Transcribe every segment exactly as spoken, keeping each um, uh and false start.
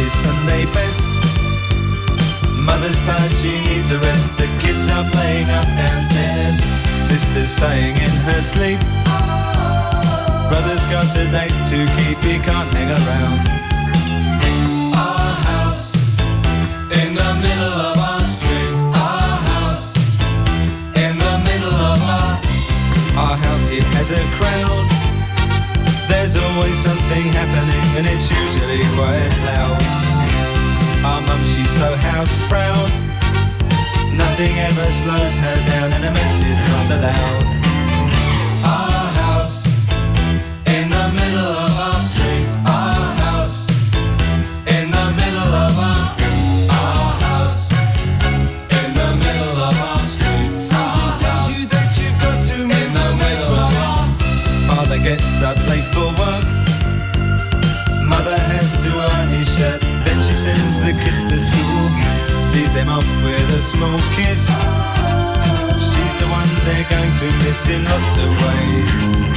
his Sunday best. Mother's tired, she needs a rest. The kids are playing up downstairs. Sister's sighing in her sleep. Brother's got a date to keep, he can't hang around. Our house in the middle of our street. Our house in the middle of our Our house, it has a crowd. There's always something happening and it's usually quite loud. Our mum, she's so house proud. Nothing ever slows her down and a mess is not allowed. Our house in the middle of our street. Our house in the middle of our Our house in the middle of our street. Something tells you that you've got to move in the middle of our Father gets up late for work. Mother has to iron his shirt. Then she sends the kids to school, sees them off with a small kiss. She's the one they're going to miss in lots of ways.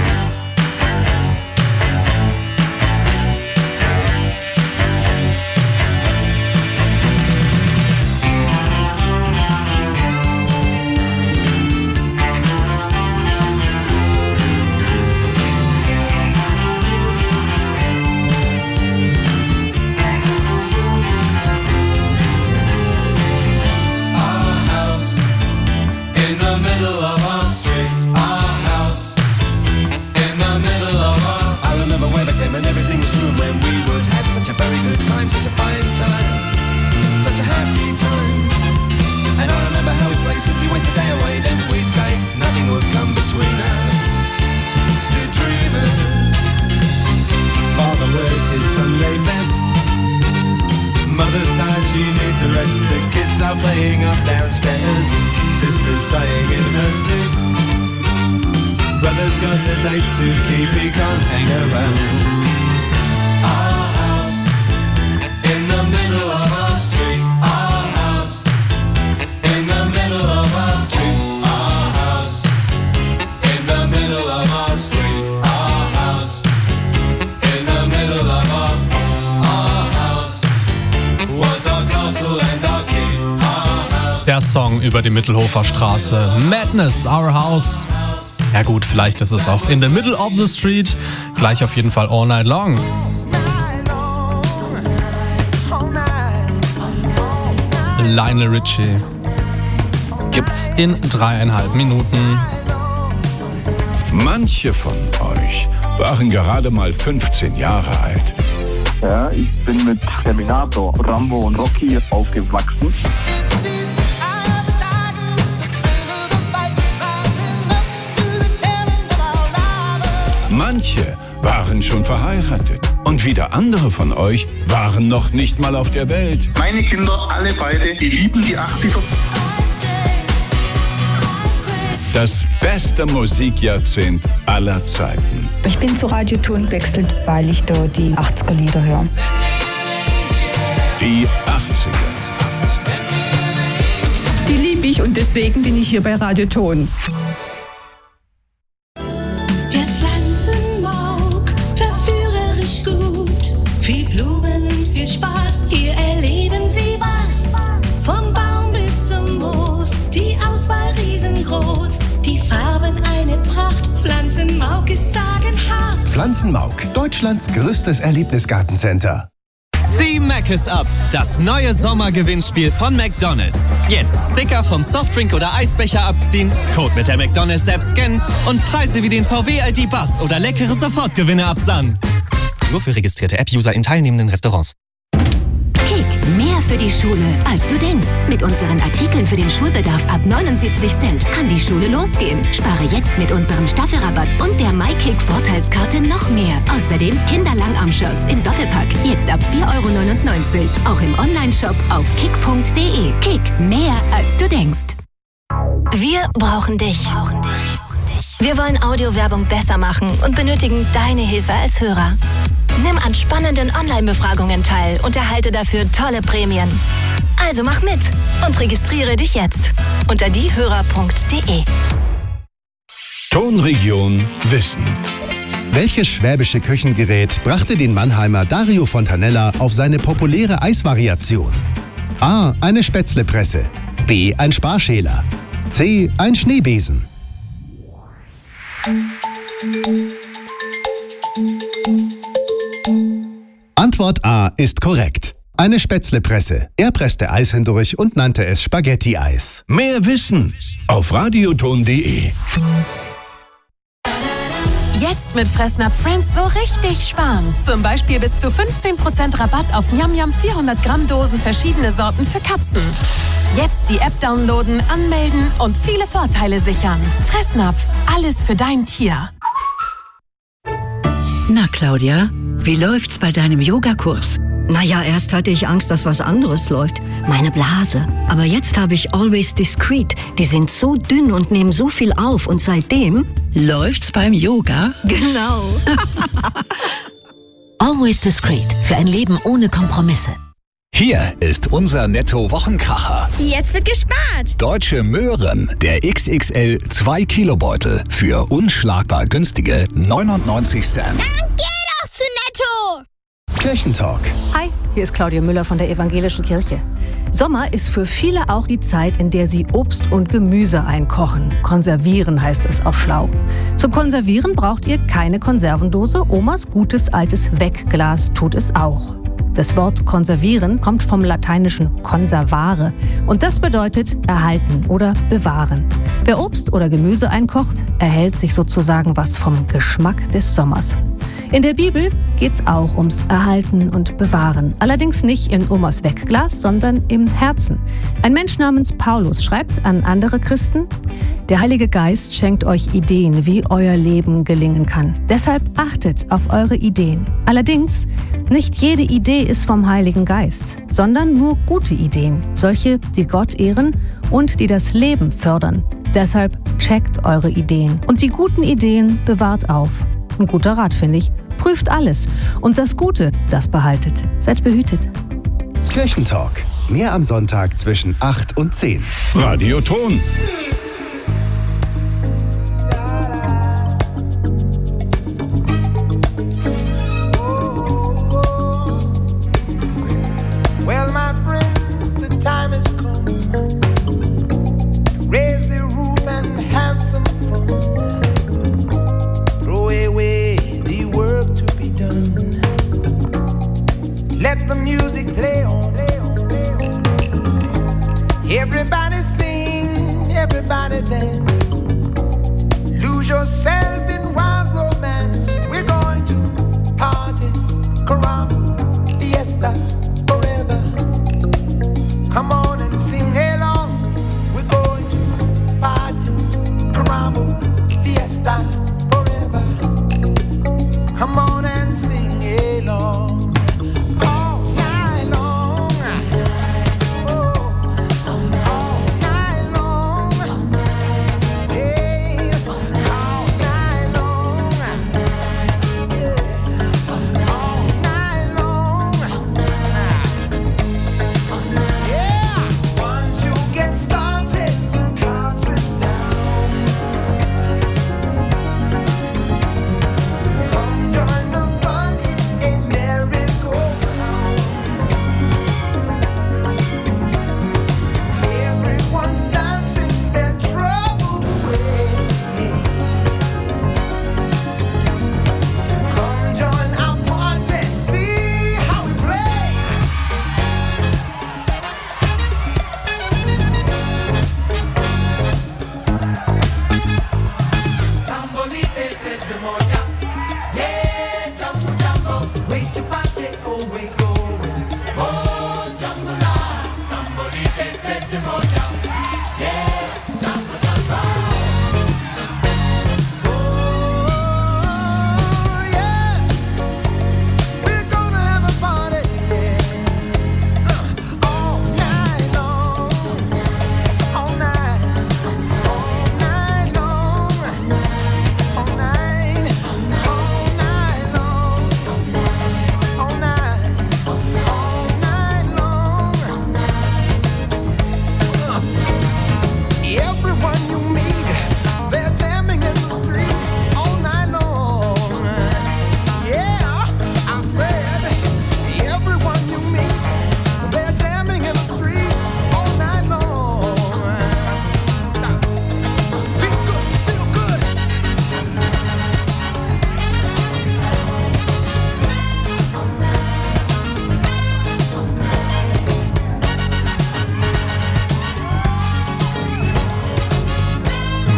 Über die Mittelhofer Straße. Madness, Our House. Ja gut, vielleicht ist es auch in the middle of the street. Gleich auf jeden Fall All Night Long. Lionel Richie gibt's in dreieinhalb Minuten. Manche von euch waren gerade mal fünfzehn Jahre alt. Ja, ich bin mit Terminator, Rambo und Rocky aufgewachsen. Manche waren schon verheiratet und wieder andere von euch waren noch nicht mal auf der Welt. Meine Kinder, alle beide, die lieben die achtziger. Das beste Musikjahrzehnt aller Zeiten. Ich bin zu Radio Ton gewechselt, weil ich da die achtziger Lieder höre. Die achtziger. Die liebe ich und deswegen bin ich hier bei Radio Ton. Pflanzenmauk ist sagenhaft. Pflanzenmauk, Deutschlands größtes Erlebnisgartencenter. Zieh Mc's ab, das neue Sommergewinnspiel von McDonald's. Jetzt Sticker vom Softdrink oder Eisbecher abziehen, Code mit der McDonald's-App scannen und Preise wie den V W I D Bus oder leckere Sofortgewinne absahen. Nur für registrierte App-User in teilnehmenden Restaurants. Kick, mehr für die Schule, als du denkst. Mit unseren Artikeln für den Schulbedarf ab neunundsiebzig Cent kann die Schule losgehen. Spare jetzt mit unserem Staffelrabatt und der MyKick-Vorteilskarte noch mehr. Außerdem Kinderlangarm-Shirts im Doppelpack, jetzt ab vier Euro neunundneunzig. Auch im Onlineshop auf kick punkt de. Kick, mehr als du denkst. Wir brauchen dich. Wir wollen Audiowerbung besser machen und benötigen deine Hilfe als Hörer. Nimm an spannenden Online-Befragungen teil und erhalte dafür tolle Prämien. Also mach mit und registriere dich jetzt unter diehörer punkt de. Tonregion Wissen. Welches schwäbische Küchengerät brachte den Mannheimer Dario Fontanella auf seine populäre Eisvariation? A. Eine Spätzlepresse. B. Ein Sparschäler. C. Ein Schneebesen. Antwort A ist korrekt. Eine Spätzlepresse. Er presste Eis hindurch und nannte es Spaghetti-Eis. Mehr Wissen auf radioton punkt de. Jetzt mit Fressnapf Friends so richtig sparen. Zum Beispiel bis zu fünfzehn Prozent Rabatt auf Njam Njam vierhundert Gramm Dosen verschiedene Sorten für Katzen. Jetzt die App downloaden, anmelden und viele Vorteile sichern. Fressnapf, alles für dein Tier. Na Claudia, wie läuft's bei deinem Yogakurs? Naja, erst hatte ich Angst, dass was anderes läuft. Meine Blase. Aber jetzt habe ich Always Discreet. Die sind so dünn und nehmen so viel auf. Und seitdem... Läuft's beim Yoga? Genau. Always Discreet. Für ein Leben ohne Kompromisse. Hier ist unser Netto-Wochenkracher. Jetzt wird gespart. Deutsche Möhren, der X X L zwei Kilo Beutel für unschlagbar günstige neunundneunzig Cent. Dann geh doch zu Netto. Kirchentalk. Hi, hier ist Claudia Müller von der Evangelischen Kirche. Sommer ist für viele auch die Zeit, in der sie Obst und Gemüse einkochen. Konservieren heißt es auf schlau. Zum Konservieren braucht ihr keine Konservendose. Omas gutes altes Wegglas tut es auch. Das Wort konservieren kommt vom lateinischen conservare und das bedeutet erhalten oder bewahren. Wer Obst oder Gemüse einkocht, erhält sich sozusagen was vom Geschmack des Sommers. In der Bibel geht's auch ums Erhalten und Bewahren. Allerdings nicht in Omas Wegglas, sondern im Herzen. Ein Mensch namens Paulus schreibt an andere Christen: Der Heilige Geist schenkt euch Ideen, wie euer Leben gelingen kann. Deshalb achtet auf eure Ideen. Allerdings, nicht jede Idee ist vom Heiligen Geist, sondern nur gute Ideen. Solche, die Gott ehren und die das Leben fördern. Deshalb checkt eure Ideen. Und die guten Ideen bewahrt auf. Ein guter Rat, finde ich. Prüft alles. Und das Gute, das behaltet. Seid behütet. Kirchentalk. Mehr am Sonntag zwischen acht und zehn. Radioton. Well, my friends, the time has come. Raise the roof and have some fun. Throw away the work to be done. Let the music play on. Everybody sing, everybody dance. Lose yourself in wild romance. We're going to party, caramba, fiesta. Come on and sing along. We're going to party, caramba, fiesta, forever. Come on and sing along. All night long. Oh, all night long. Yes, all night long. Yeah, all night long.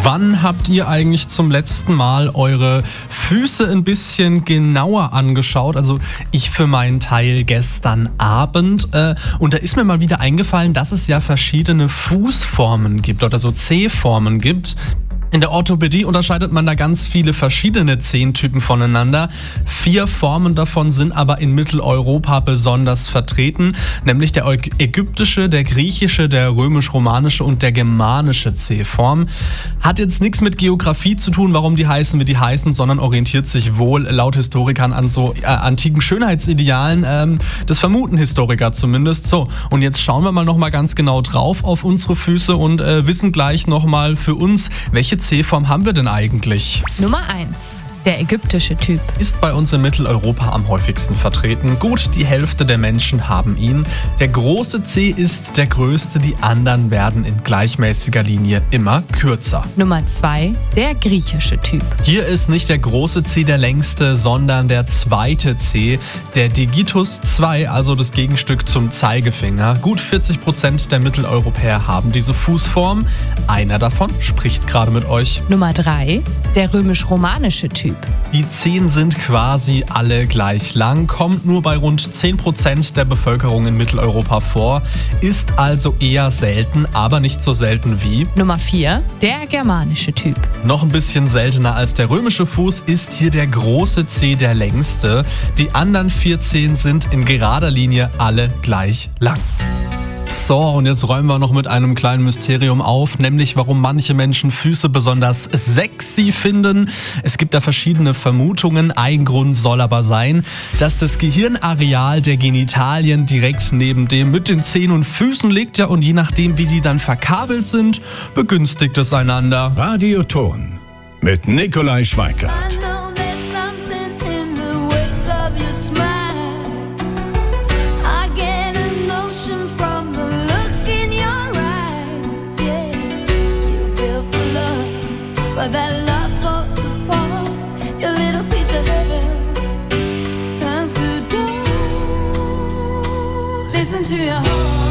Wann habt ihr eigentlich zum letzten Mal eure Füße ein bisschen genauer angeschaut? Also ich für meinen Teil gestern Abend. Äh, und da ist mir mal wieder eingefallen, dass es ja verschiedene Fußformen gibt oder so Zehformen gibt. In der Orthopädie unterscheidet man da ganz viele verschiedene Zehentypen voneinander. Vier Formen davon sind aber in Mitteleuropa besonders vertreten, nämlich der ägyptische, der griechische, der römisch-romanische und der germanische Zehform. Hat jetzt nichts mit Geografie zu tun, warum die heißen, wie die heißen, sondern orientiert sich wohl laut Historikern an so äh, antiken Schönheitsidealen. Ähm, das vermuten Historiker zumindest. So, und jetzt schauen wir mal nochmal ganz genau drauf auf unsere Füße und äh, wissen gleich nochmal für uns, welche C-Form haben wir denn eigentlich? Nummer eins. Der ägyptische Typ. Ist bei uns in Mitteleuropa am häufigsten vertreten. Gut, die Hälfte der Menschen haben ihn. Der große C ist der größte, die anderen werden in gleichmäßiger Linie immer kürzer. Nummer zwei. Der griechische Typ. Hier ist nicht der große C der längste, sondern der zweite C, der Digitus zwei, also das Gegenstück zum Zeigefinger. Gut vierzig Prozent der Mitteleuropäer haben diese Fußform. Einer davon spricht gerade mit euch. Nummer drei. Der römisch-romanische Typ. Die Zehen sind quasi alle gleich lang, kommt nur bei rund zehn Prozent der Bevölkerung in Mitteleuropa vor, ist also eher selten, aber nicht so selten wie Nummer vier. Der germanische Typ. Noch ein bisschen seltener als der römische Fuß ist hier der große C der längste. Die anderen vier Zehen sind in gerader Linie alle gleich lang. So, und jetzt räumen wir noch mit einem kleinen Mysterium auf, nämlich warum manche Menschen Füße besonders sexy finden. Es gibt da verschiedene Vermutungen. Ein Grund soll aber sein, dass das Gehirnareal der Genitalien direkt neben dem mit den Zehen und Füßen liegt, ja, und je nachdem, wie die dann verkabelt sind, begünstigt es einander. Radioton mit Nikolai Schweikart. But that love falls apart, your little piece of heaven turns to gold. Listen to your heart.